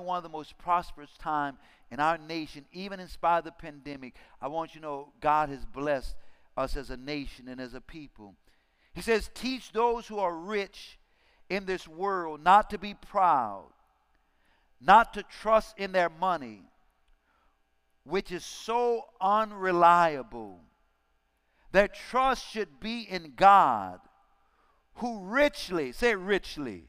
one of the most prosperous time in our nation, even in spite of the pandemic. I want you to know God has blessed us as a nation and as a people. He says, teach those who are rich in this world not to be proud, not to trust in their money, which is so unreliable. Their trust should be in God, who richly, say richly,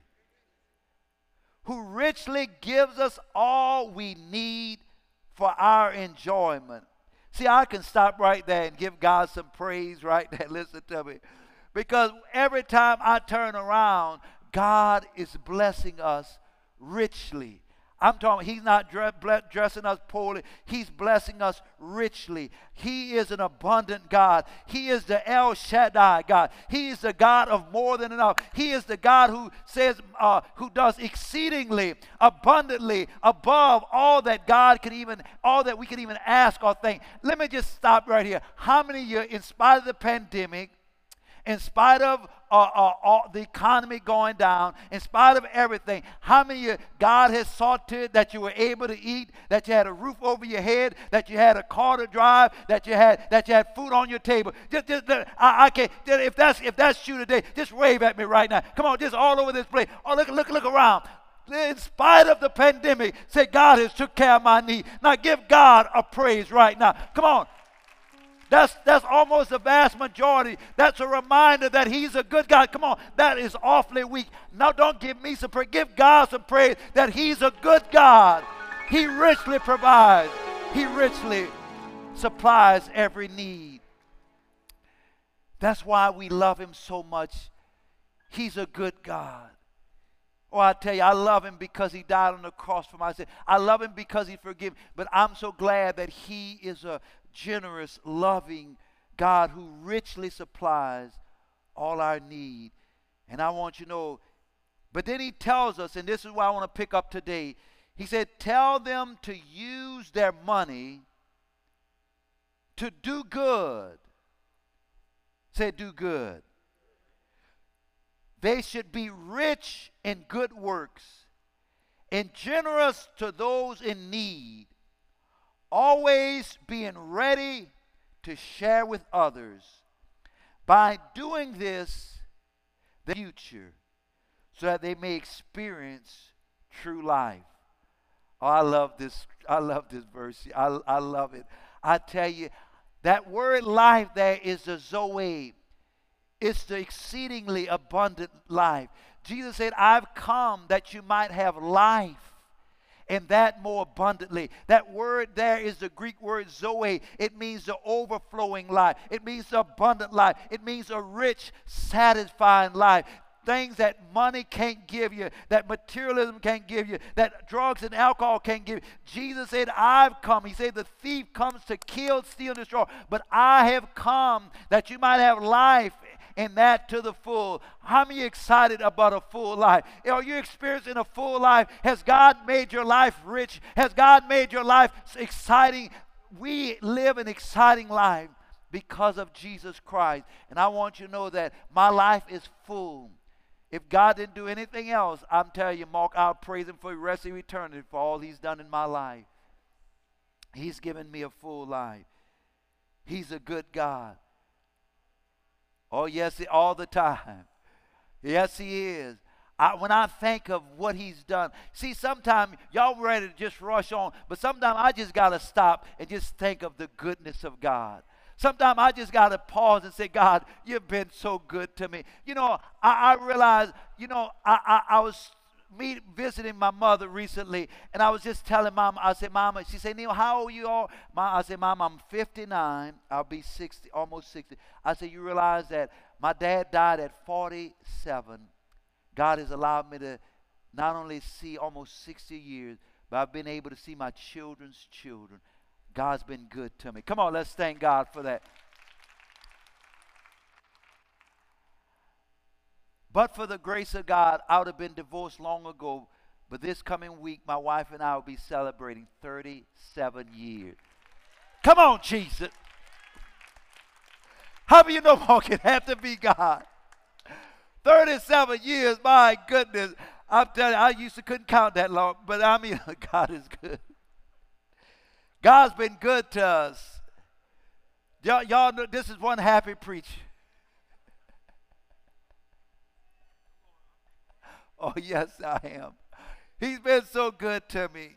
who richly gives us all we need for our enjoyment. See, I can stop right there and give God some praise right there. Listen to me. Because every time I turn around, God is blessing us richly. I'm talking, he's not dressing us poorly. He's blessing us richly. He is an abundant God. He is the El Shaddai God. He is the God of more than enough. He is the God who says, who does exceedingly, abundantly, above all that God could even, all that we could even ask or think. Let me just stop right here. How many of you, in spite of the pandemic, in spite of the economy going down, in spite of everything, how many of you, God has saw to it that you were able to eat, that you had a roof over your head, that you had a car to drive, that you had food on your table? I can't. If that's you today, just wave at me right now. Come on, just all over this place. Oh, look around. In spite of the pandemic, say, God has took care of my need. Now give God a praise right now. Come on. That's almost the vast majority. That's a reminder that he's a good God. Come on, that is awfully weak. Now don't give me some praise. Give God some praise that he's a good God. He richly provides. He richly supplies every need. That's why we love him so much. He's a good God. Oh, I tell you, I love him because he died on the cross for my sin. I love him because he forgave me. But I'm so glad that he is a generous, loving God who richly supplies all our need. And I want you to know, but then he tells us, and this is why I want to pick up today. He said, tell them to use their money to do good. Say, do good. They should be rich in good works and generous to those in need, always being ready to share with others. By doing this, the future, so that they may experience true life. Oh, I love this. I love this verse. I love it. I tell you, that word life there is the Zoe. It's the exceedingly abundant life. Jesus said, I've come that you might have life, and that more abundantly. That word there is the Greek word Zoe. It means the overflowing life. It means the abundant life. It means a rich, satisfying life. Things that money can't give you, that materialism can't give you, that drugs and alcohol can't give you. Jesus said, I've come. He said, the thief comes to kill, steal, and destroy. But I have come that you might have life, and that to the full. How many are excited about a full life? Are you experiencing a full life? Has God made your life rich? Has God made your life exciting? We live an exciting life because of Jesus Christ. And I want you to know that my life is full. If God didn't do anything else, I'm telling you, Mark, I'll praise him for the rest of eternity for all he's done in my life. He's given me a full life. He's a good God. Oh, yes, all the time. Yes, he is. When I think of what he's done. See, sometimes y'all ready to just rush on, but sometimes I just got to stop and just think of the goodness of God. Sometimes I just got to pause and say, God, you've been so good to me. You know, I realized, you know, I was visiting my mother recently, and I was just telling Mama, I said, Mama, she said, Neil, how old you are? I said, Mama, I'm 59. I'll be 60, almost 60. I said, you realize that my dad died at 47. God has allowed me to not only see almost 60 years, but I've been able to see my children's children. God's been good to me. Come on, let's thank God for that. But for the grace of God, I would have been divorced long ago. But this coming week, my wife and I will be celebrating 37 years. Come on, Jesus. How do you know more can have to be God? 37 years, my goodness. I'm telling you, I used to couldn't count that long, but I mean, God is good. God's been good to us. Y'all know this is one happy preacher. Oh, yes, I am. He's been so good to me.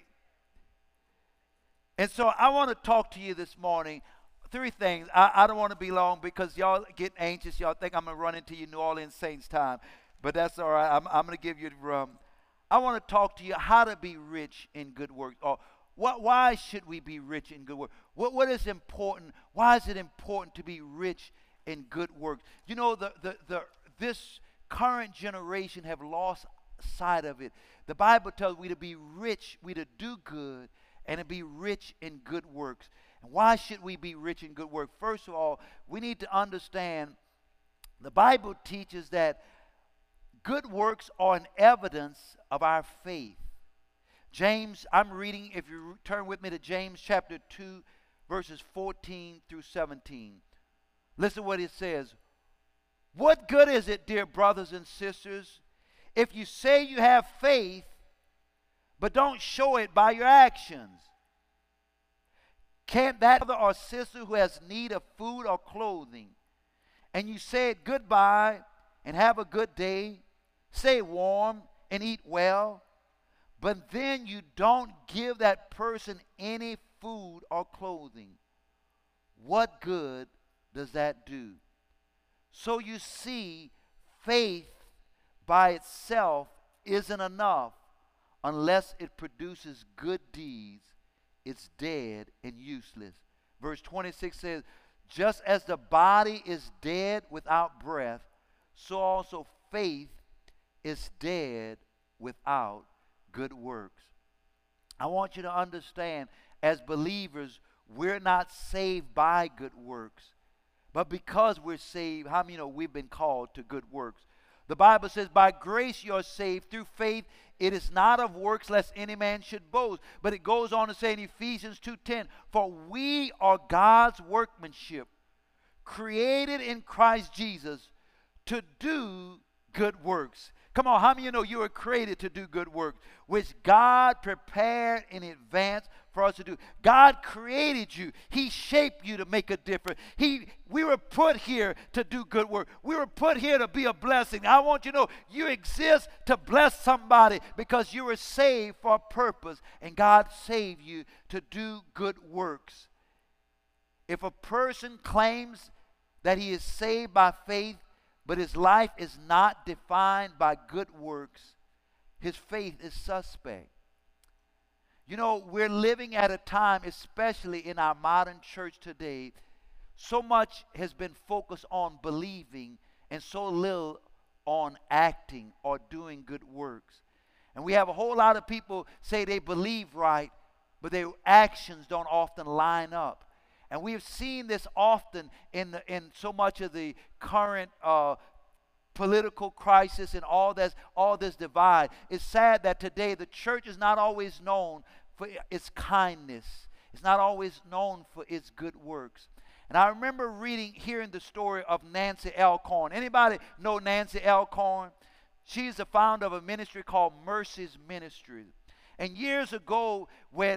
And so I want to talk to you this morning. Three things. I don't want to be long because y'all get anxious. Y'all think I'm going to run into you New Orleans Saints time. But that's all right. I'm going to give you the rum. I want to talk to you how to be rich in good works. Or why should we be rich in good works? What is important? Why is it important to be rich in good works? You know, this current generation have lost sight of it. The Bible tells we to be rich, we to do good, and to be rich in good works. And why should we be rich in good works? First of all, we need to understand the Bible teaches that good works are an evidence of our faith. James, I'm reading, if you turn with me to James chapter 2, verses 14 through 17. Listen what it says. What good is it, dear brothers and sisters, if you say you have faith, but don't show it by your actions? Can't that brother or sister who has need of food or clothing, and you say it goodbye and have a good day, stay warm and eat well, but then you don't give that person any food or clothing, what good does that do? So you see, faith by itself isn't enough unless it produces good deeds. It's dead and useless. Verse 26 says, just as the body is dead without breath, so also faith is dead without good works. I want you to understand, as believers, we're not saved by good works, but because we're saved, how many know we've been called to good works? The Bible says, by grace you are saved through faith. It is not of works, lest any man should boast. But it goes on to say in Ephesians 2:10, for we are God's workmanship, created in Christ Jesus to do good works. Come on, how many of you know you were created to do good works, which God prepared in advance for us to do? God created you. He shaped you to make a difference. We were put here to do good work. We were put here to be a blessing. I want you to know you exist to bless somebody because you were saved for a purpose, and God saved you to do good works. If a person claims that he is saved by faith, but his life is not defined by good works, his faith is suspect. You know, we're living at a time, especially in our modern church today, so much has been focused on believing and so little on acting or doing good works. And we have a whole lot of people say they believe right, but their actions don't often line up. And we've seen this often in so much of the current political crisis and all this divide. It's sad that today the church is not always known for its kindness. It's not always known for its good works. And I remember hearing the story of Nancy Alcorn. Anybody know Nancy Alcorn? She's the founder of a ministry called Mercy's Ministry. And years ago, when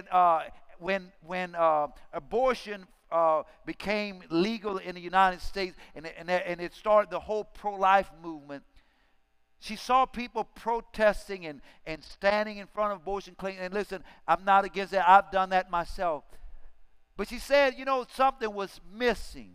abortion became legal in the United States, and it started the whole pro-life movement, she saw people protesting and standing in front of abortion clinics. And listen, I'm not against that. I've done that myself. But she said, you know, something was missing.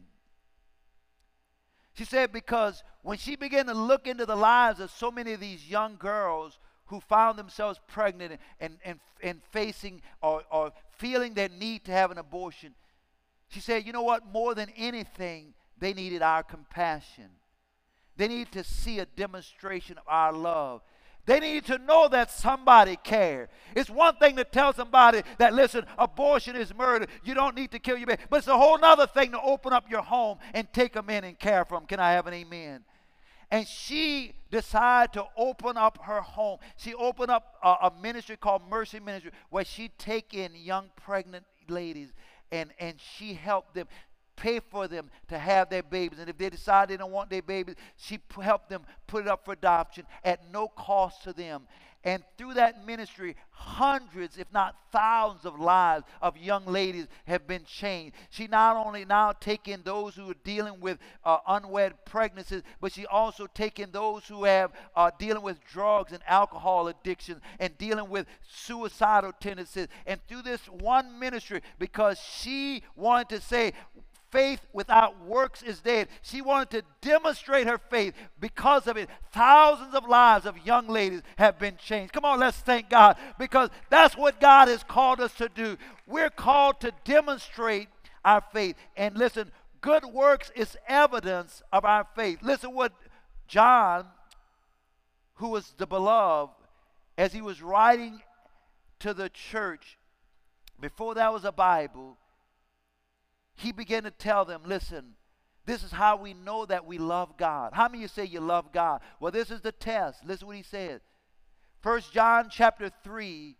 She said because when she began to look into the lives of so many of these young girls who found themselves pregnant and facing or feeling their need to have an abortion, she said, you know what? More than anything, they needed our compassion. They needed to see a demonstration of our love. They needed to know that somebody cared. It's one thing to tell somebody that, listen, abortion is murder. You don't need to kill your baby. But it's a whole other thing to open up your home and take them in and care for them. Can I have an amen? And she decided to open up her home. She opened up a ministry called Mercy Ministry, where she take in young pregnant ladies and she helped them pay for them to have their babies. And if they decide they don't want their babies, she helped them put it up for adoption at no cost to them. And through that ministry, hundreds, if not thousands of lives of young ladies have been changed. She not only now taking those who are dealing with unwed pregnancies, but she also taking those who have dealing with drugs and alcohol addiction and dealing with suicidal tendencies. And through this one ministry, because she wanted to say, faith without works is dead. She wanted to demonstrate her faith. Because of it, thousands of lives of young ladies have been changed. Come on, let's thank God, because that's what God has called us to do. We're called to demonstrate our faith. And listen, good works is evidence of our faith. Listen what John, who was the beloved, as he was writing to the church, before there was a Bible, he began to tell them, listen, this is how we know that we love God. How many of you say you love God? Well, this is the test. Listen what he said. 1 John chapter 3,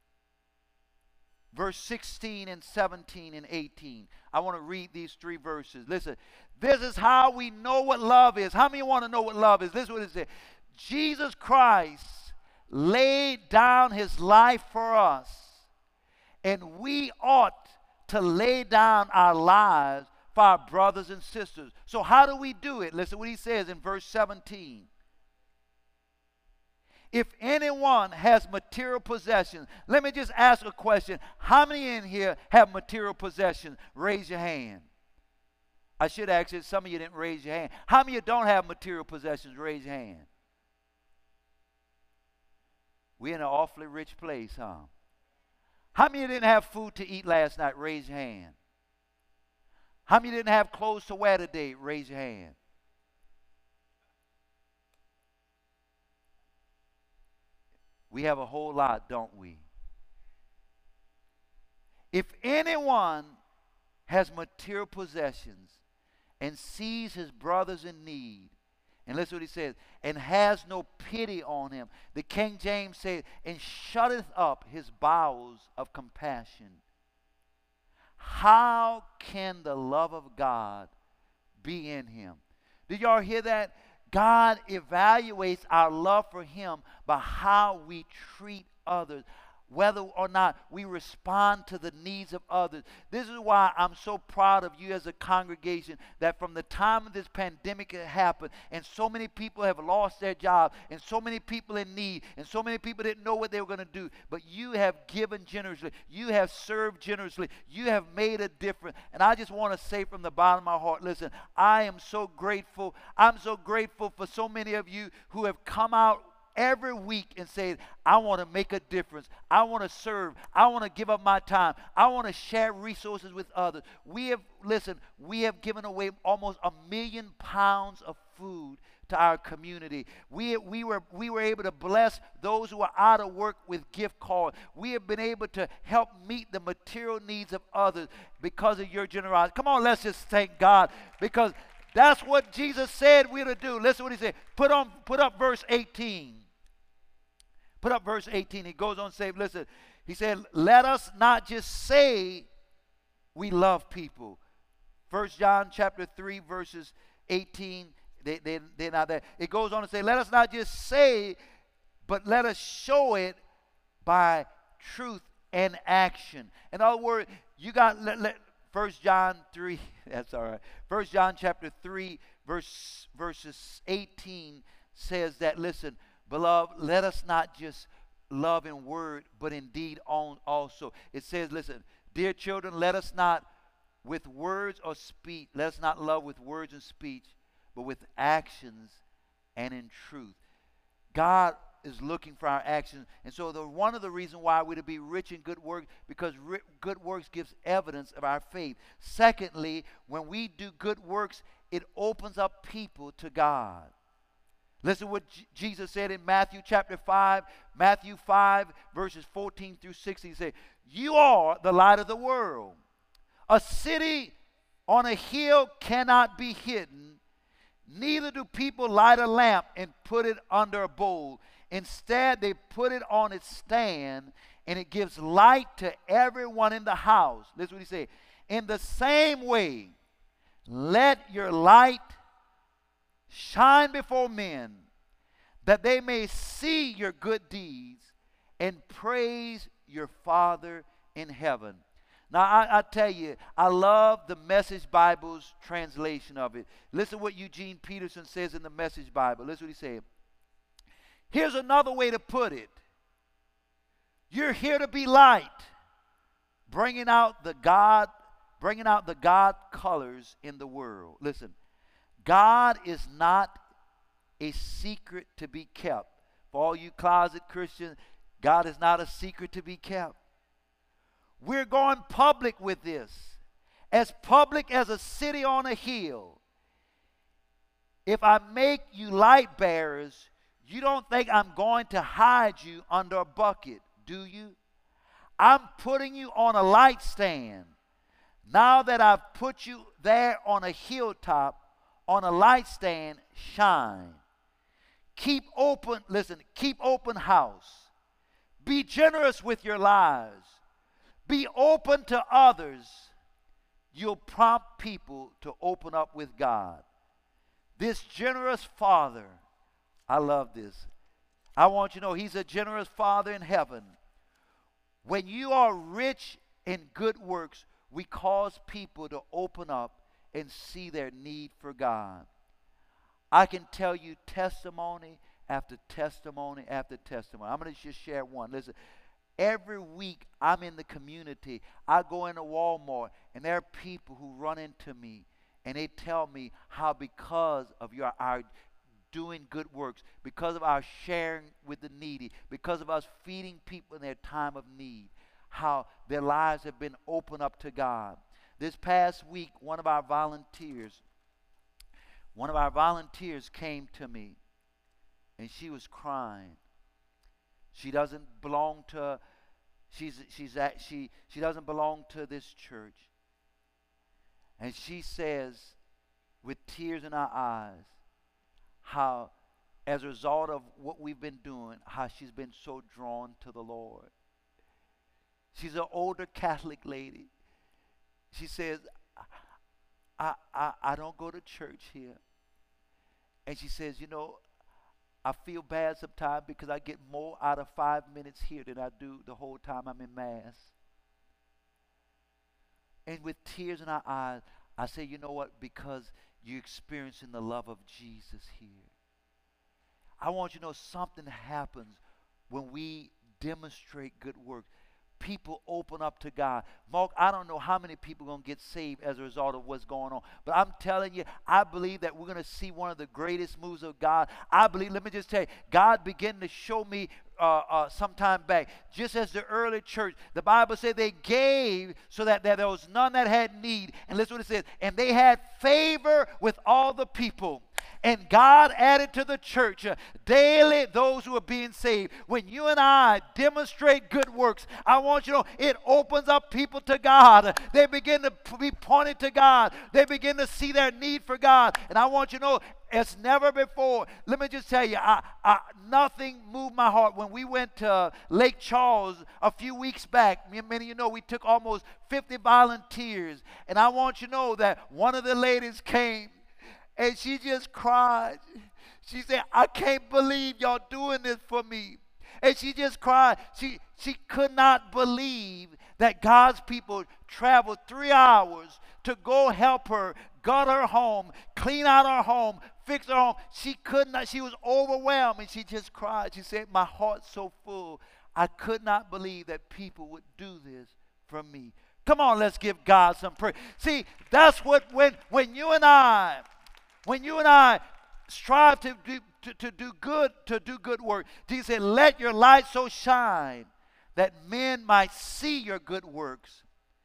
verse 16 and 17 and 18. I want to read these three verses. Listen, this is how we know what love is. How many want to know what love is? This is what it says. Jesus Christ laid down his life for us, and we ought to lay down our lives for our brothers and sisters. So how do we do it? Listen what he says in verse 17. If anyone has material possessions, let me just ask a question. How many in here have material possessions? Raise your hand. I should ask you, some of you didn't raise your hand. How many of you don't have material possessions? Raise your hand. We're in an awfully rich place, huh? How many of you didn't have food to eat last night? Raise your hand. How many of you didn't have clothes to wear today? Raise your hand. We have a whole lot, don't we? If anyone has material possessions and sees his brothers in need, and listen what he says, and has no pity on him. The King James said, and shutteth up his bowels of compassion. How can the love of God be in him? Did y'all hear that? God evaluates our love for him by how we treat others, whether or not we respond to the needs of others. This is why I'm so proud of you as a congregation, that from the time this pandemic happened and so many people have lost their jobs and so many people in need and so many people didn't know what they were going to do, but you have given generously. You have served generously. You have made a difference. And I just want to say from the bottom of my heart, listen, I am so grateful. I'm so grateful for so many of you who have come out every week and say, I want to make a difference. I want to serve. I want to give up my time. I want to share resources with others. We have given away almost 1 million pounds of food to our community. We were able to bless those who are out of work with gift cards. We have been able to help meet the material needs of others because of your generosity. Come on, let's just thank God, because that's what Jesus said we're to do. Listen what he said. Put up verse 18. Put up verse 18. He goes on to say, listen, he said, let us not just say we love people. 1 John chapter 3, verses 18, they're not there. It goes on to say, let us not just say, but let us show it by truth and action. In other words, you got, 1 John 3, that's all right. 1 John chapter 3, verses 18 says that, listen, beloved, let us not just love in word, but in deed also. It says, listen, dear children, let us not with words or speech, let us not love with words and speech, but with actions and in truth. God is looking for our actions. And so one of the reasons why we're to be rich in good works, because good works gives evidence of our faith. Secondly, when we do good works, it opens up people to God. Listen what Jesus said in Matthew chapter 5, Matthew 5, verses 14 through 16. He said, you are the light of the world. A city on a hill cannot be hidden, neither do people light a lamp and put it under a bowl. Instead, they put it on its stand, and it gives light to everyone in the house. Listen what he said. In the same way, Let your light shine before men, that they may see your good deeds and praise your Father in heaven. Now, I tell you, I love the Message Bible's translation of it. Listen what Eugene Peterson says in the Message Bible. Listen what he said. Here's another way to put it. You're here to be light, bringing out the God colors in the world. Listen, God is not a secret to be kept. For all you closet Christians, God is not a secret to be kept. We're going public with this, as public as a city on a hill. If I make you light bearers, you don't think I'm going to hide you under a bucket, do you? I'm putting you on a light stand. Now that I've put you there on a hilltop, on a light stand, shine. Keep open house. Be generous with your lives. Be open to others. You'll prompt people to open up with God. This generous Father, I love this. I want you to know He's a generous Father in heaven. When you are rich in good works, we cause people to open up and see their need for God. I can tell you testimony after testimony after testimony. I'm going to just share one. Listen, every week I'm in the community. I go into Walmart, and there are people who run into me, and they tell me how because of our doing good works, because of our sharing with the needy, because of us feeding people in their time of need, how their lives have been opened up to God. This past week, one of our volunteers came to me, and she was crying. She doesn't belong to she doesn't belong to this church. And she says, with tears in her eyes, how as a result of what we've been doing, how she's been so drawn to the Lord. She's an older Catholic lady. She says, I don't go to church here. And she says, I feel bad sometimes because I get more out of 5 minutes here than I do the whole time I'm in Mass. And with tears in her eyes, I say, you know what? Because you're experiencing the love of Jesus here. I want you to know something happens when we demonstrate good works. People open up to God. Mark, I don't know how many people are going to get saved as a result of what's going on. But I'm telling you, I believe that we're going to see one of the greatest moves of God. I believe, let me just tell you, God began to show me some time back, just as the early church, the Bible said they gave so that there was none that had need. And listen what it says. And they had favor with all the people. And God added to the church daily those who are being saved. When you and I demonstrate good works, I want you to know it opens up people to God. They begin to be pointed to God. They begin to see their need for God. And I want you to know as never before. Let me just tell you, nothing moved my heart. When we went to Lake Charles a few weeks back, many of you know we took almost 50 volunteers. And I want you to know that one of the ladies came, and she just cried. She said, I can't believe y'all doing this for me. And she just cried. She could not believe that God's people traveled 3 hours to go help her, gut her home, clean out her home, fix her home. She could not. She was overwhelmed, and she just cried. She said, my heart's so full. I could not believe that people would do this for me. Come on, let's give God some praise. See, that's what when you and I strive to do good work. Jesus said, let your light so shine that men might see your good works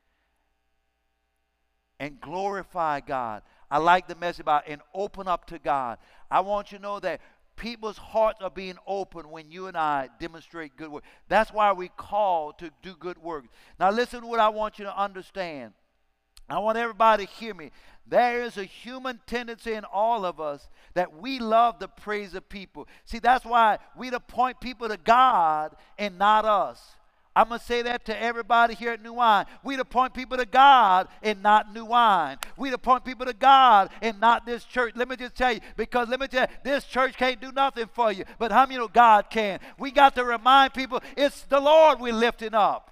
and glorify God. I like the message about and open up to God. I want you to know that people's hearts are being opened when you and I demonstrate good work. That's why we call to do good work. Now listen to what I want you to understand. I want everybody to hear me. There is a human tendency in all of us that we love the praise of people. See, that's why we point people to God and not us. I'm going to say that to everybody here at New Wine. We to point people to God and not New Wine. We to point people to God and not this church. Let me just tell you, because let me tell you, this church can't do nothing for you. But how many know God can? We got to remind people it's the Lord we're lifting up.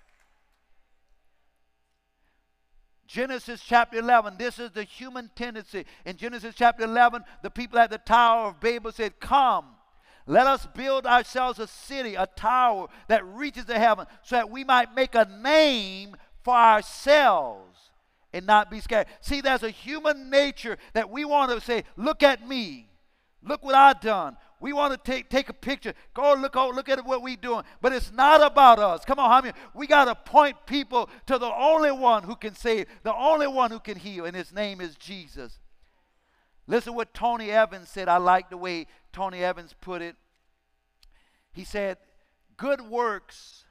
Genesis chapter 11, this is the human tendency. In Genesis chapter 11, the people at the Tower of Babel said, come, let us build ourselves a city, a tower that reaches to heaven, so that we might make a name for ourselves and not be scared. See, there's a human nature that we want to say, look at me. Look what I've done. We want to take a picture. Go look at what we're doing. But it's not about us. Come on, how many? We got to point people to the only one who can save, the only one who can heal, and his name is Jesus. Listen what Tony Evans said. I like the way Tony Evans put it. He said, good works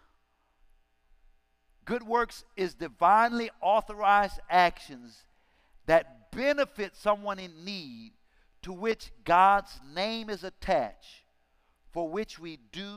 is divinely authorized actions that benefit someone in need, to which God's name is attached, for which we do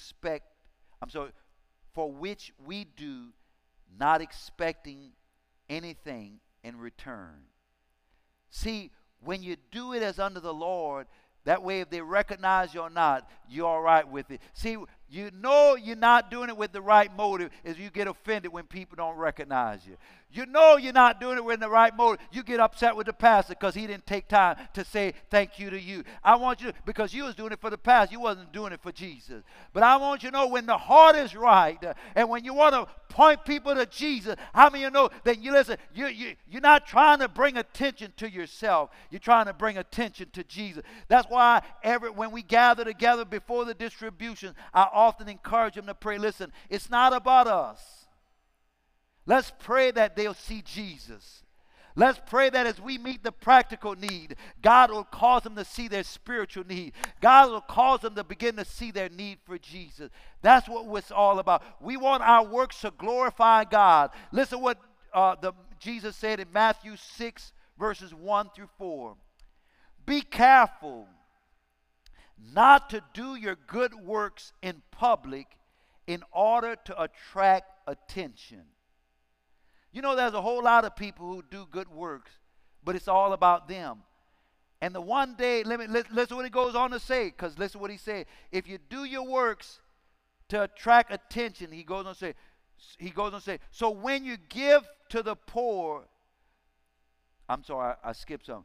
not expecting anything in return. See, when you do it as under the Lord, that way if they recognize you or not, you're all right with it. See, you know you're not doing it with the right motive is you get offended when people don't recognize you. You know you're not doing it with the right motive. You get upset with the pastor because he didn't take time to say thank you to you. I want you to, because you was doing it for the pastor. You wasn't doing it for Jesus. But I want you to know when the heart is right and when you want to point people to Jesus, how many of you know that you listen, you're not trying to bring attention to yourself. You're trying to bring attention to Jesus. That's why when we gather together before the distribution, I often encourage them to pray. Listen, it's not about us. Let's pray that they'll see Jesus. Let's pray that as we meet the practical need, God will cause them to see their spiritual need. God will cause them to begin to see their need for Jesus. That's what it's all about. We want our works to glorify God. Listen what Jesus said in Matthew 6, verses 1 through 4. Be careful not to do your good works in public in order to attract attention. You know, there's a whole lot of people who do good works, but it's all about them. And the one day, listen what he goes on to say, because listen what he said. If you do your works to attract attention, he goes on to say, so when you give to the poor, I'm sorry, I skipped something.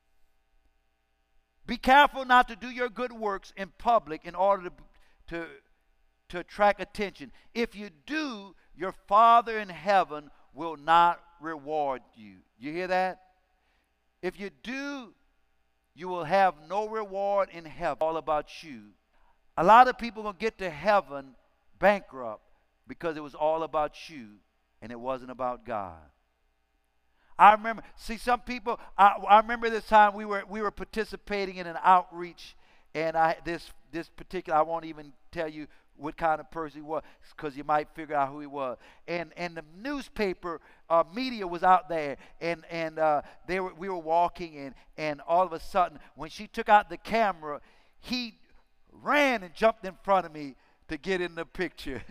Be careful not to do your good works in public in order to attract attention. If you do, your Father in heaven will not reward you. You hear that? If you do, you will have no reward in heaven. All about you. A lot of people going to get to heaven bankrupt because it was all about you and it wasn't about God. I remember, some people, I remember this time we were participating in an outreach, and this particular, I won't even tell you what kind of person he was, because you might figure out who he was. And the newspaper media was out there, and we were walking, and all of a sudden, when she took out the camera, he ran and jumped in front of me to get in the picture.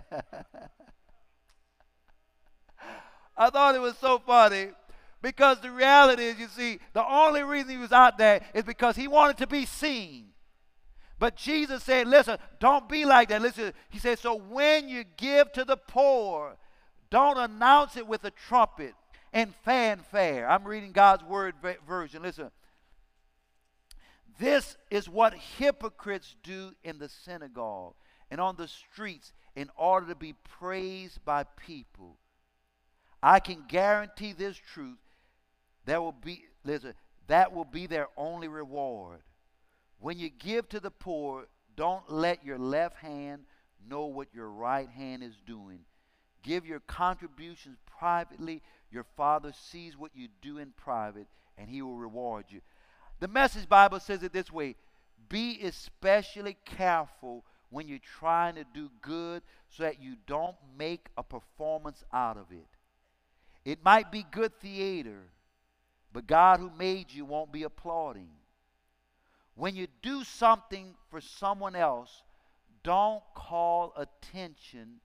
I thought it was so funny, because the reality is, you see, the only reason he was out there is because he wanted to be seen. But Jesus said, listen, don't be like that. Listen, he said, so when you give to the poor, don't announce it with a trumpet and fanfare. I'm reading God's word version. Listen. This is what hypocrites do in the synagogue and on the streets in order to be praised by people. I can guarantee this truth. That will be their only reward. When you give to the poor, don't let your left hand know what your right hand is doing. Give your contributions privately. Your Father sees what you do in private, and he will reward you. The Message Bible says it this way: be especially careful when you're trying to do good so that you don't make a performance out of it. It might be good theater, but God who made you won't be applauding. When you do something for someone else, don't call attention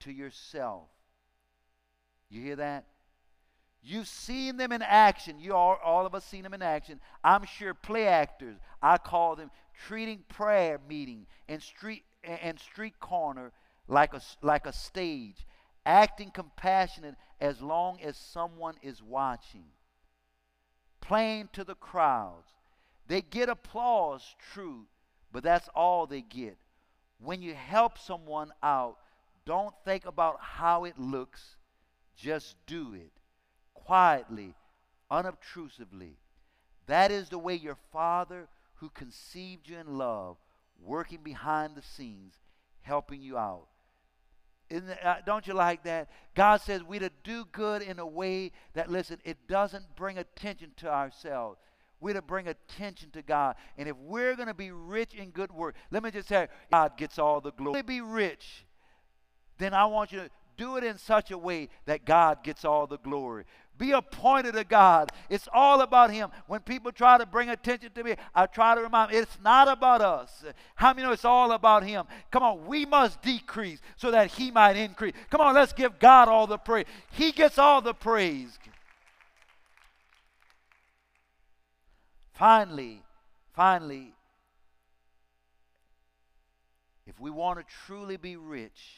to yourself. You hear that? You've seen them in action. All of us seen them in action. I'm sure play actors, I call them, treating prayer meeting and street corner like a stage, acting compassionate as long as someone is watching, playing to the crowds. They get applause, true, but that's all they get. When you help someone out, don't think about how it looks. Just do it. Quietly, unobtrusively. That is the way your Father who conceived you in love, working behind the scenes, helping you out. Don't you like that? God says we're to do good in a way that, listen, it doesn't bring attention to ourselves. We're to bring attention to God. And if we're going to be rich in good work, let me just say, God gets all the glory. To be rich, then I want you to do it in such a way that God gets all the glory. Be appointed to God. It's all about Him. When people try to bring attention to me, I try to remind them, it's not about us. How many know it's all about Him? Come on, we must decrease so that He might increase. Come on, let's give God all the praise. He gets all the praise. Finally, if we want to truly be rich,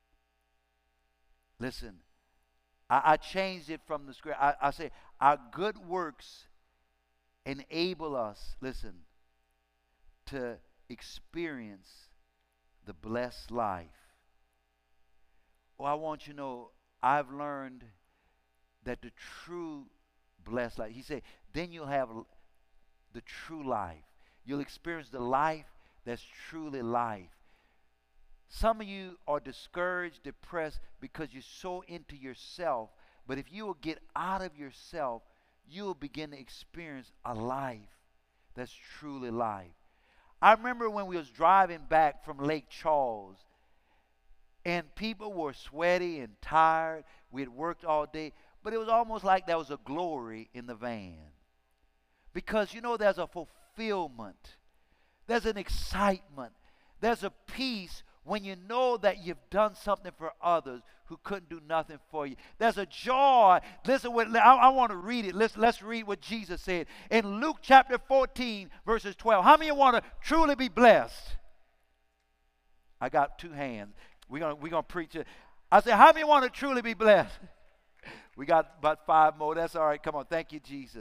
listen, I changed it from the script. I say, our good works enable us, listen, to experience the blessed life. Oh, I want you to know, I've learned that the true blessed life, he said, then you'll have the true life. You'll experience the life that's truly life. Some of you are discouraged, depressed because you're so into yourself. But if you will get out of yourself, you will begin to experience a life that's truly life. I remember when we was driving back from Lake Charles, and people were sweaty and tired. We had worked all day, but it was almost like there was a glory in the van. Because, you know, there's a fulfillment. There's an excitement. There's a peace when you know that you've done something for others who couldn't do nothing for you. There's a joy. Listen, I want to read it. Let's read what Jesus said. In Luke chapter 14, verses 12. How many want to truly be blessed? I got two hands. We're gonna preach it. I said, how many want to truly be blessed? We got about 5 more. That's all right. Come on. Thank you, Jesus.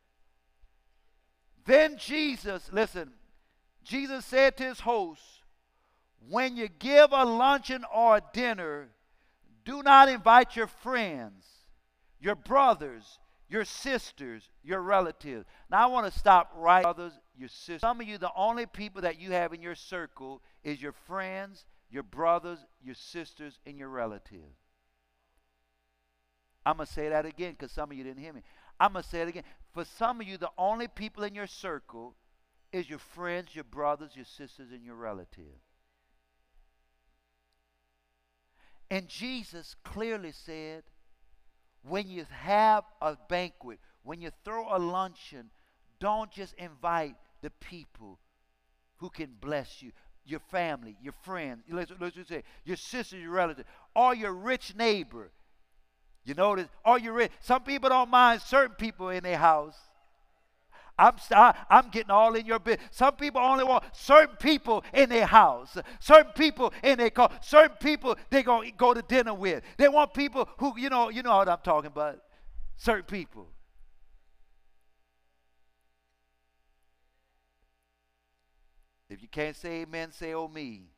Then Jesus, listen, Jesus said to his host, when you give a luncheon or a dinner, do not invite your friends, your brothers, your sisters, your relatives. Now, I want to stop right, brothers, your sisters. Some of you, the only people that you have in your circle is your friends, your brothers, your sisters, and your relatives. I'm going to say that again because some of you didn't hear me. I'm going to say it again. For some of you, the only people in your circle is your friends, your brothers, your sisters, and your relatives. And Jesus clearly said, when you have a banquet, when you throw a luncheon, don't just invite the people who can bless you, your family, your friends, let's just say, your sister, your relative, or your rich neighbor. You notice, or your rich. Some people don't mind certain people in their house. I'm getting all in your business. Some people only want certain people in their house, certain people in their car, certain people they're going to go to dinner with. They want people who, you know what I'm talking about, certain people. If you can't say amen, say oh me.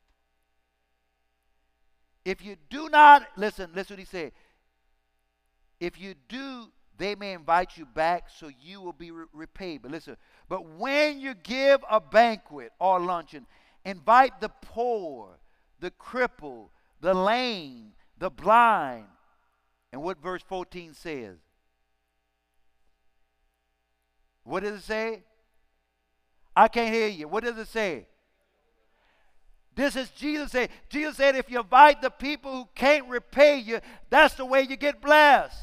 If you do not, listen what he said. If you do, they may invite you back so you will be repaid. But listen, but when you give a banquet or luncheon, invite the poor, the crippled, the lame, the blind. And what verse 14 says? What does it say? I can't hear you. What does it say? This is Jesus said. Jesus said if you invite the people who can't repay you, that's the way you get blessed.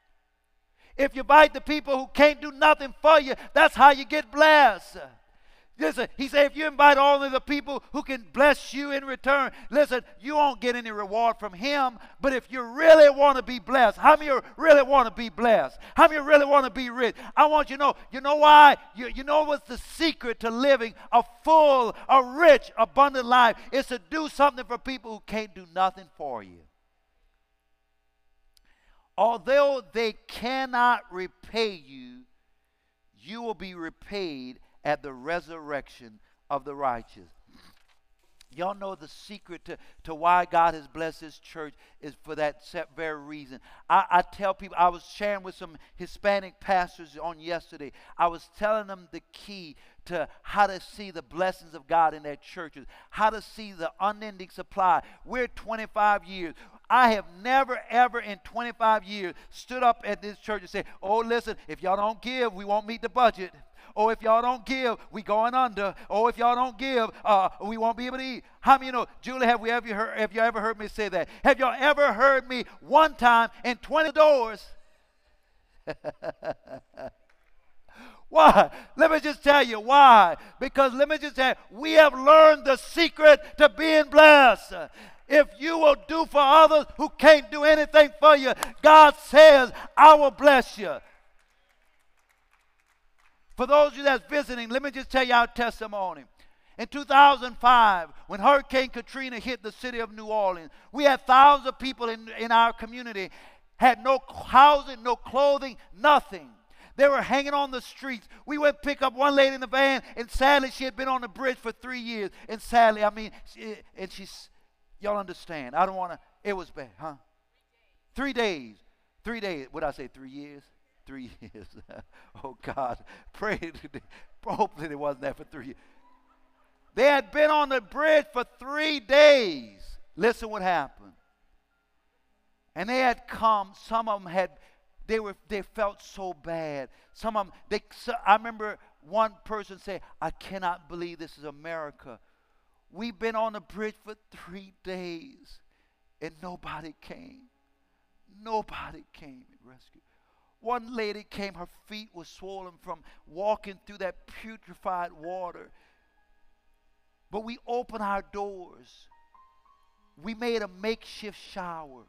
If you invite the people who can't do nothing for you, that's how you get blessed. Listen, he said, if you invite only the people who can bless you in return, listen, you won't get any reward from him. But if you really want to be blessed, how many of you really want to be blessed? How many of you really want to be rich? I want you to know why? You know what's the secret to living a full, a rich, abundant life? It's to do something for people who can't do nothing for you. Although they cannot repay you, you will be repaid at the resurrection of the righteous. Y'all know the secret to why God has blessed His church is for that very reason. I tell people, I was sharing with some Hispanic pastors on yesterday. I was telling them the key to how to see the blessings of God in their churches, how to see the unending supply. We're 25 years. I have never, ever in 25 years stood up at this church and said, oh, listen, if y'all don't give, we won't meet the budget. Oh, if y'all don't give, we going under. Oh, if y'all don't give, we won't be able to eat. How many know, Julie, have you ever heard me say that? Have y'all ever heard me one time in 20 doors? Why? Let me just tell you why. Because let me just tell you, we have learned the secret to being blessed. If you will do for others who can't do anything for you, God says, I will bless you. For those of you that's visiting, let me just tell you our testimony. In 2005, when Hurricane Katrina hit the city of New Orleans, we had thousands of people in our community, had no housing, no clothing, nothing. They were hanging on the streets. We went pick up one lady in the van, and sadly, she had been on the bridge for 3 years. And sadly, y'all understand. I don't want to, it was bad, huh? 3 days. 3 days. What did I say, 3 years? 3 years. Oh, God. Pray. Hopefully it wasn't that for 3 years. They had been on the bridge for 3 days. Listen what happened. And they had come. Some of them had, they felt so bad. Some of them, I remember one person say, I cannot believe this is America. We've been on the bridge for 3 days and nobody came. Nobody came and rescued. One lady came, her feet were swollen from walking through that putrefied water. But we opened our doors. We made a makeshift shower.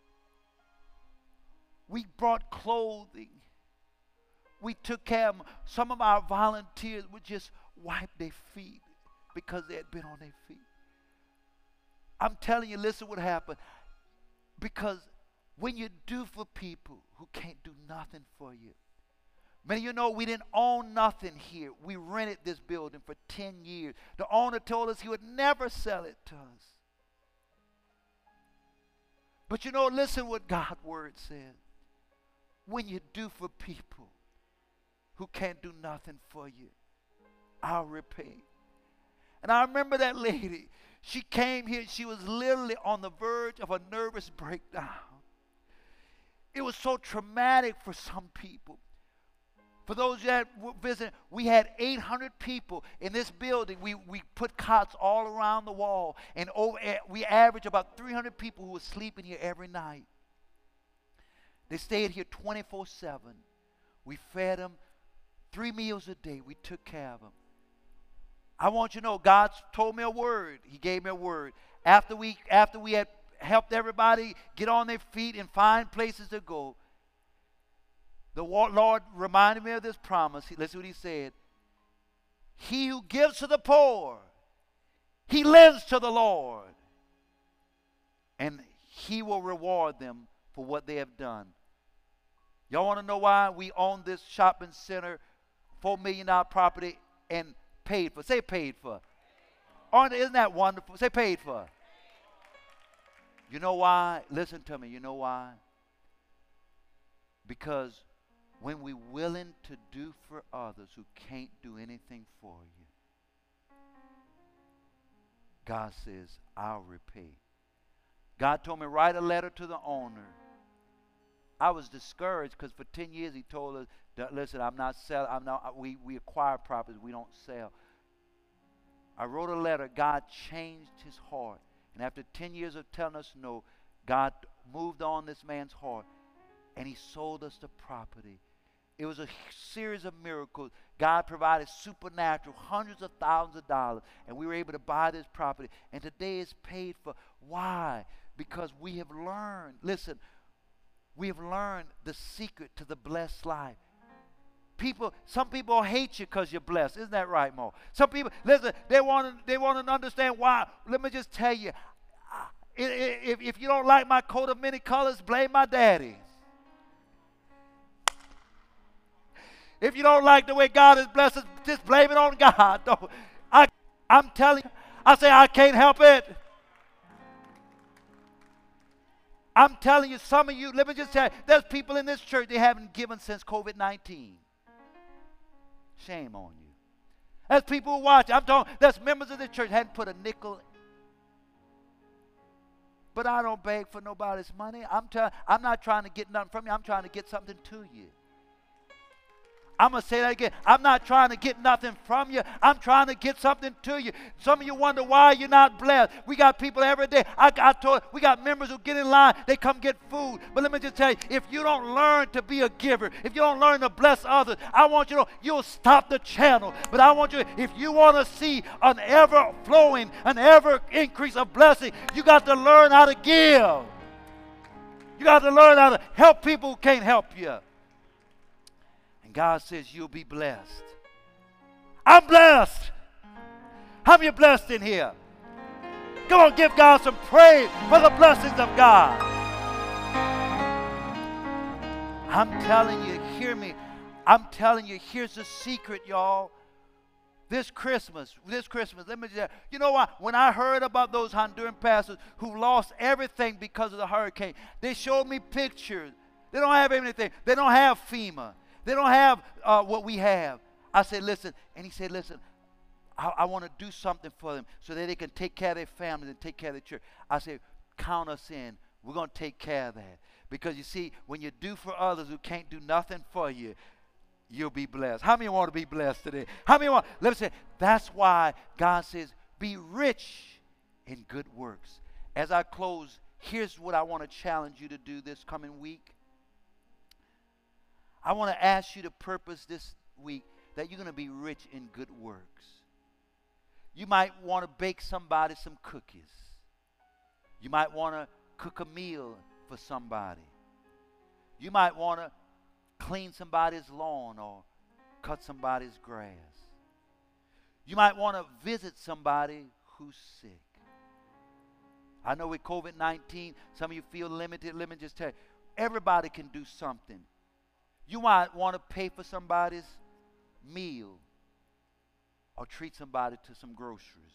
We brought clothing. We took care of them. Some of our volunteers would just wipe their feet because they had been on their feet. I'm telling you, listen what happened. Because when you do for people who can't do nothing for you. Many of you know we didn't own nothing here. We rented this building for 10 years. The owner told us he would never sell it to us. But you know, listen what God's word says. When you do for people who can't do nothing for you, I'll repay. And I remember that lady. She came here. She was literally on the verge of a nervous breakdown. It was so traumatic for some people. For those that were visiting, we had 800 people in this building. We put cots all around the wall. And we averaged about 300 people who were sleeping here every night. They stayed here 24/7. We fed them 3 meals a day. We took care of them. I want you to know, God told me a word. He gave me a word. After we had helped everybody get on their feet and find places to go, the Lord reminded me of this promise. Listen what He said. He who gives to the poor, he lends to the Lord, and He will reward them for what they have done. Y'all want to know why we own this shopping center, $4 million property, and paid for? Say paid for. Isn't that wonderful? Say paid for. You know why? Listen to me. You know why? Because when we're willing to do for others who can't do anything for you, God says, I'll repay. God told me, write a letter to the owner. I was discouraged because for 10 years He told us, listen, I'm not selling. We acquire properties. We don't sell. I wrote a letter. God changed his heart. And after 10 years of telling us no, God moved on this man's heart. And he sold us the property. It was a series of miracles. God provided supernatural, hundreds of thousands of dollars, and we were able to buy this property. And today it's paid for. Why? Because we have learned, listen, we have learned the secret to the blessed life. Some people hate you because you're blessed. Isn't that right, Mo? Some people, listen, they want to understand why. Let me just tell you, if you don't like my coat of many colors, blame my daddy. If you don't like the way God has blessed us, just blame it on God. I'm telling you, I say I can't help it. I'm telling you, some of you, let me just tell you, there's people in this church, they haven't given since COVID-19. Shame on you. There's people who watch. I'm talking, there's members of the church hadn't put a nickel. But I don't beg for nobody's money. I'm not trying to get nothing from you. I'm trying to get something to you. I'm going to say that again. I'm not trying to get nothing from you. I'm trying to get something to you. Some of you wonder why you're not blessed. We got people every day. We got members who get in line. They come get food. But let me just tell you, if you don't learn to be a giver, if you don't learn to bless others, I want you to know you'll stop the channel. But I want you, if you want to see an ever-flowing, an ever-increase of blessing, you got to learn how to give. You got to learn how to help people who can't help you. God says you'll be blessed. I'm blessed. How many blessed in here? Come on, give God some praise for the blessings of God. I'm telling you, hear me. I'm telling you, here's the secret, y'all. This Christmas, let me just, you know what? When I heard about those Honduran pastors who lost everything because of the hurricane, they showed me pictures. They don't have anything. They don't have FEMA. They don't have what we have. I said, listen. And he said, listen, I want to do something for them so that they can take care of their families and take care of the church. I said, count us in. We're going to take care of that. Because you see, when you do for others who can't do nothing for you, you'll be blessed. How many want to be blessed today? How many want? Let me say, that's why God says, be rich in good works. As I close, here's what I want to challenge you to do this coming week. I want to ask you to purpose this week that you're going to be rich in good works. You might want to bake somebody some cookies. You might want to cook a meal for somebody. You might want to clean somebody's lawn or cut somebody's grass. You might want to visit somebody who's sick. I know with COVID-19, some of you feel limited. Let me just tell you, everybody can do something. You might want to pay for somebody's meal or treat somebody to some groceries.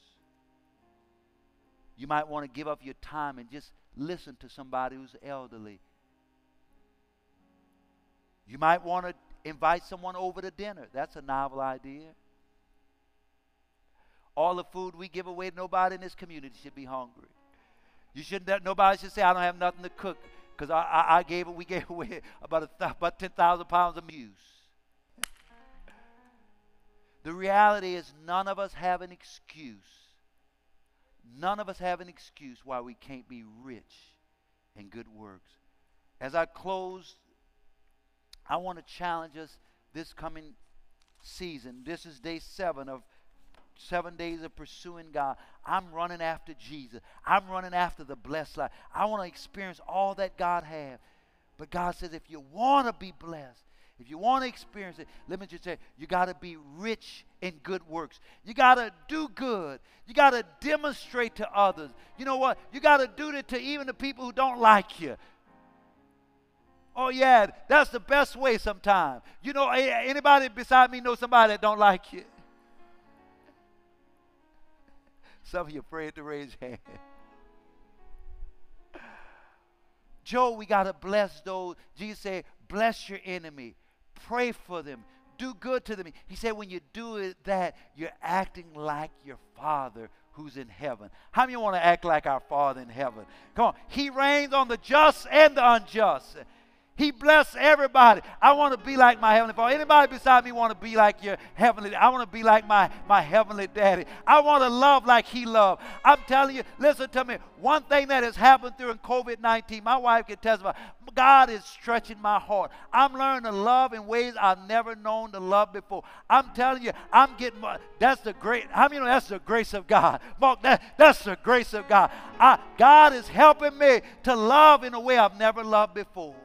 You might want to give up your time and just listen to somebody who's elderly. You might want to invite someone over to dinner. That's a novel idea. All the food we give away, nobody in this community should be hungry. Nobody should say, I don't have nothing to cook. Because we gave away about 10,000 pounds of muse. The reality is none of us have an excuse. None of us have an excuse why we can't be rich in good works. As I close, I want to challenge us this coming season. This is day 7 of 7 days of pursuing God. I'm running after Jesus. I'm running after the blessed life. I want to experience all that God has. But God says if you want to be blessed, if you want to experience it, let me just say, you got to be rich in good works. You got to do good. You got to demonstrate to others. You know what? You got to do that to even the people who don't like you. Oh, yeah, that's the best way sometimes. You know, anybody beside me know somebody that don't like you? Some of you afraid to raise your hand. Joe, we got to bless those. Jesus said, bless your enemy. Pray for them. Do good to them. He said when you do that, you're acting like your Father who's in heaven. How many want to act like our Father in heaven? Come on. He reigns on the just and the unjust. He blessed everybody. I want to be like my Heavenly Father. Anybody beside me want to be like your Heavenly? I want to be like my Heavenly Daddy. I want to love like He loved. I'm telling you, listen to me. One thing that has happened during COVID-19, my wife can testify. God is stretching my heart. I'm learning to love in ways I've never known to love before. I'm telling you, I'm getting more. That's the great. How many know that's the grace of God? Mark, that's the grace of God. God is helping me to love in a way I've never loved before.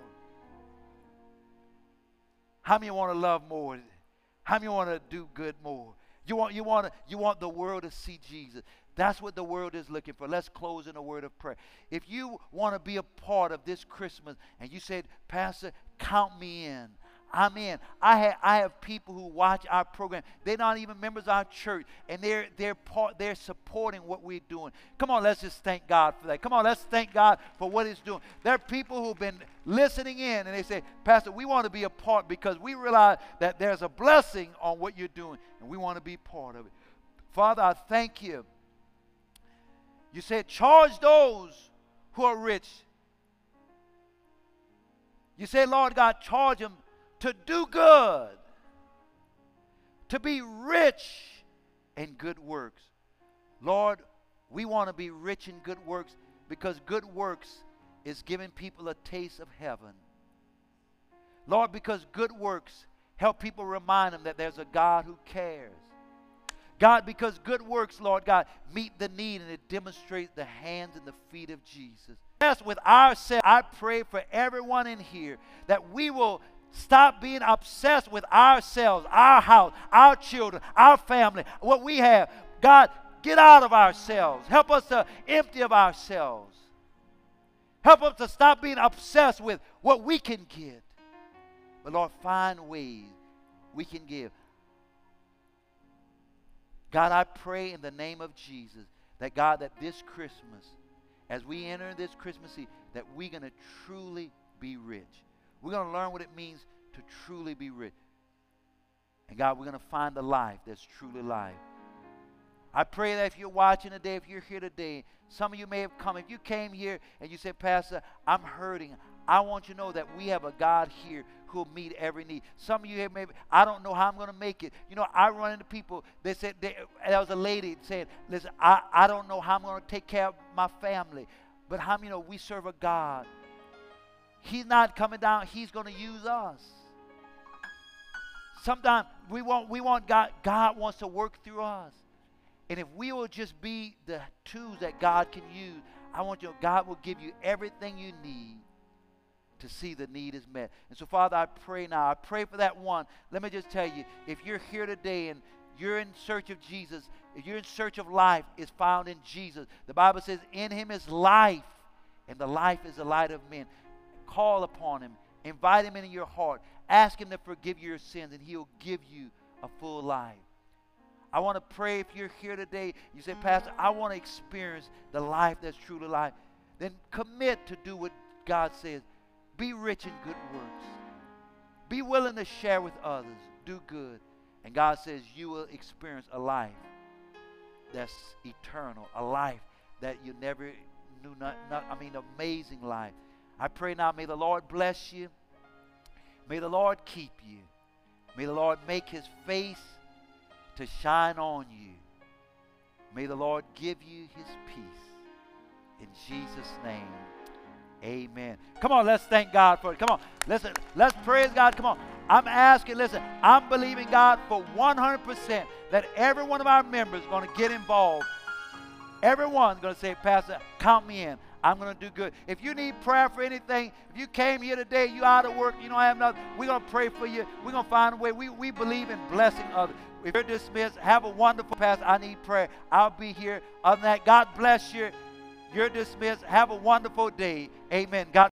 How many want to love more? How many want to do good more? You want the world to see Jesus. That's what the world is looking for. Let's close in a word of prayer. If you want to be a part of this Christmas and you said, Pastor, count me in. I'm in. I have people who watch our program. They're not even members of our church, and they're supporting what we're doing. Come on, let's just thank God for that. Come on, let's thank God for what He's doing. There are people who've been listening in, and they say, Pastor, we want to be a part because we realize that there's a blessing on what you're doing, and we want to be part of it. Father, I thank you. You said, charge those who are rich. You said, Lord God, charge them to do good, to be rich in good works. Lord, we want to be rich in good works because good works is giving people a taste of heaven. Lord, because good works help people remind them that there's a God who cares. God, because good works, Lord God, meet the need and it demonstrates the hands and the feet of Jesus. Yes, with ourselves, I pray for everyone in here that we will stop being obsessed with ourselves, our house, our children, our family, what we have. God, get out of ourselves. Help us to empty of ourselves. Help us to stop being obsessed with what we can get. But Lord, find ways we can give. God, I pray in the name of Jesus that, God, that this Christmas, as we enter this Christmas Eve, that we're going to truly be rich. We're going to learn what it means to truly be rich. And God, we're going to find the life that's truly life. I pray that if you're watching today, if you're here today, some of you may have come. If you came here and you said, Pastor, I'm hurting, I want you to know that we have a God here who will meet every need. Some of you here maybe, I don't know how I'm going to make it. You know, I run into people, they said, there was a lady saying, listen, I don't know how I'm going to take care of my family. But how many know we serve a God? He's not coming down, He's going to use us. Sometimes we want God wants to work through us. And if we will just be the tools that God can use, I want you to know God will give you everything you need to see the need is met. And so, Father, I pray now. I pray for that one. Let me just tell you, if you're here today and you're in search of Jesus, if you're in search of life, it's found in Jesus. The Bible says, in Him is life, and the life is the light of men. Call upon Him. Invite Him into your heart. Ask Him to forgive your sins, and He'll give you a full life. I want to pray if you're here today, you say, Pastor, I want to experience the life that's truly life. Then commit to do what God says. Be rich in good works. Be willing to share with others. Do good. And God says you will experience a life that's eternal. A life that you never knew. Amazing life. I pray now, may the Lord bless you. May the Lord keep you. May the Lord make His face to shine on you. May the Lord give you His peace. In Jesus' name, amen. Come on, let's thank God for it. Come on, listen, let's praise God. Come on. I'm asking, listen, I'm believing God for 100% that every one of our members is going to get involved. Everyone's going to say, Pastor, count me in. I'm going to do good. If you need prayer for anything, if you came here today, you out of work, you don't have nothing, we're going to pray for you. We're going to find a way. We believe in blessing others. If you're dismissed, have a wonderful Pastor. I need prayer. I'll be here. Other than that, God bless you. You're dismissed. Have a wonderful day. Amen. God